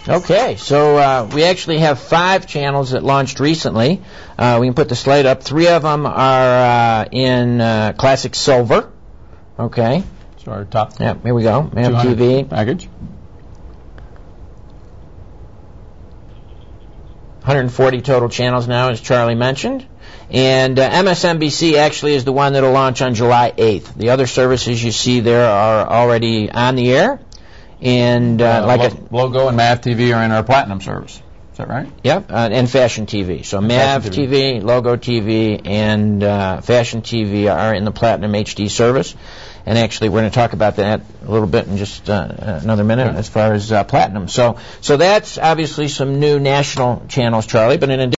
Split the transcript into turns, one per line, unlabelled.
Okay, so we actually have 5 channels that launched recently. We can put the slide up. 3 of them are in Classic Silver. Okay.
So our top.
Yep, here we go. MAV TV
package.
140 total channels now, as Charlie mentioned. And MSNBC actually is the one that will launch on July 8th. The other services you see there are already on the air. And
Logo and MAV TV are in our Platinum service. Is that right?
Yep, and Fashion TV. So MAV TV, Logo TV, and Fashion TV are in the Platinum HD service. And actually, we're going to talk about that a little bit in just another minute as far as Platinum. So that's obviously some new national channels, Charlie. But in addition